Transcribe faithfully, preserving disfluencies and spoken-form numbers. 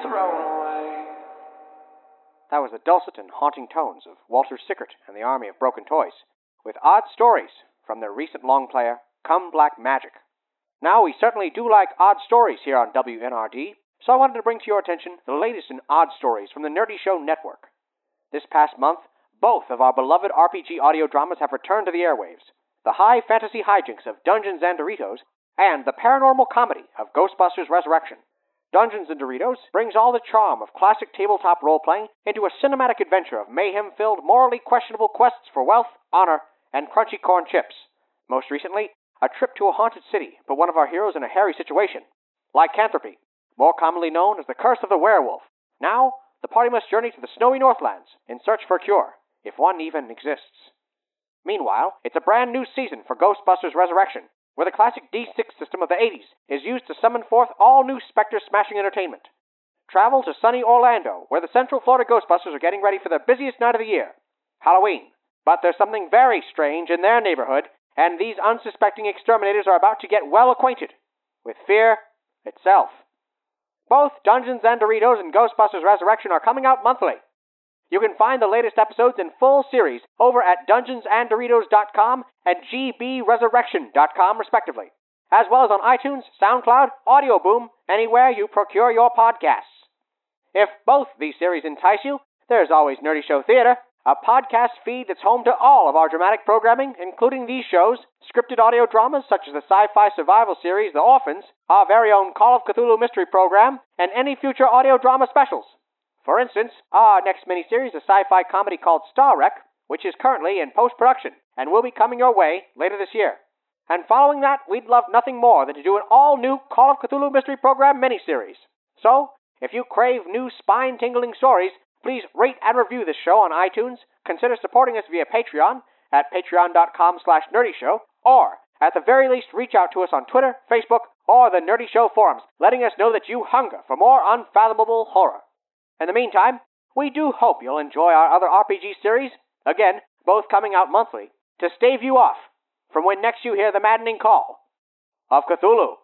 thrown away. That was the dulcet and haunting tones of Walter Sickert and the Army of Broken Toys, with odd stories from their recent long player, Come Black Magic. Now, we certainly do like odd stories here on W N R D, so I wanted to bring to your attention the latest in odd stories from the Nerdy Show Network. This past month, both of our beloved R P G audio dramas have returned to the airwaves: the high fantasy hijinks of Dungeons and Doritos, and the paranormal comedy of Ghostbusters Resurrection. Dungeons and Doritos brings all the charm of classic tabletop role-playing into a cinematic adventure of mayhem-filled, morally questionable quests for wealth, honor, and crunchy corn chips. Most recently, a trip to a haunted city put one of our heroes in a hairy situation. Lycanthropy, more commonly known as the Curse of the Werewolf. Now, the party must journey to the snowy Northlands in search for a cure, if one even exists. Meanwhile, it's a brand new season for Ghostbusters Resurrection, where the classic D six system of the eighties is used to summon forth all new Spectre-smashing entertainment. Travel to sunny Orlando, where the Central Florida Ghostbusters are getting ready for their busiest night of the year, Halloween. But there's something very strange in their neighborhood, and these unsuspecting exterminators are about to get well acquainted with fear itself. Both Dungeons and Doritos and Ghostbusters Resurrection are coming out monthly. You can find the latest episodes in full series over at dungeons and doritos dot com and g b resurrection dot com, respectively, as well as on iTunes, SoundCloud, Audio Boom, anywhere you procure your podcasts. If both these series entice you, there's always Nerdy Show Theater, a podcast feed that's home to all of our dramatic programming, including these shows, scripted audio dramas such as the sci-fi survival series The Orphans, our very own Call of Cthulhu mystery program, and any future audio drama specials. For instance, our next miniseries, a sci-fi comedy called Star Wreck, which is currently in post-production and will be coming your way later this year. And following that, we'd love nothing more than to do an all-new Call of Cthulhu mystery program miniseries. So, if you crave new spine-tingling stories, please rate and review this show on iTunes, consider supporting us via Patreon at patreon.com slash nerdyshow, or, at the very least, reach out to us on Twitter, Facebook, or the Nerdy Show forums, letting us know that you hunger for more unfathomable horror. In the meantime, we do hope you'll enjoy our other R P G series, again, both coming out monthly, to stave you off from when next you hear the maddening call of Cthulhu.